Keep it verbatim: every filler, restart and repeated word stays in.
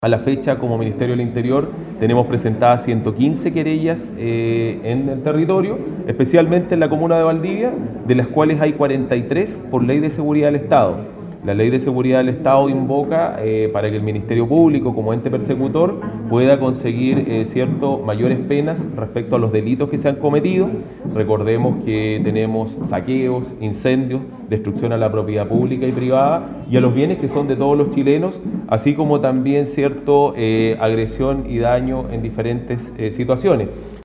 A la fecha, como Ministerio del Interior, tenemos presentadas ciento quince querellas eh, en el territorio, especialmente en la comuna de Valdivia, de las cuales hay cuarenta y tres por ley de seguridad del Estado. La ley de seguridad del Estado invoca eh, para que el Ministerio Público, como ente persecutor, pueda conseguir eh, cierto, mayores penas respecto a los delitos que se han cometido. Recordemos que tenemos saqueos, incendios, destrucción a la propiedad pública y privada y a los bienes que son de todos los chilenos, así como también cierto eh, agresión y daño en diferentes eh, situaciones.